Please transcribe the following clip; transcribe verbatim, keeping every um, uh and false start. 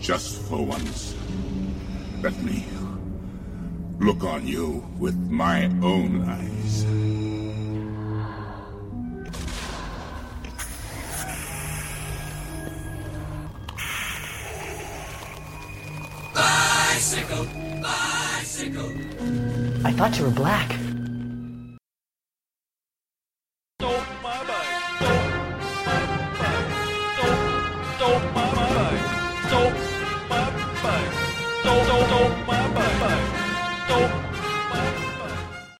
just for once, let me look on you with my own eyes. Bicycle, bicycle. I thought you were black.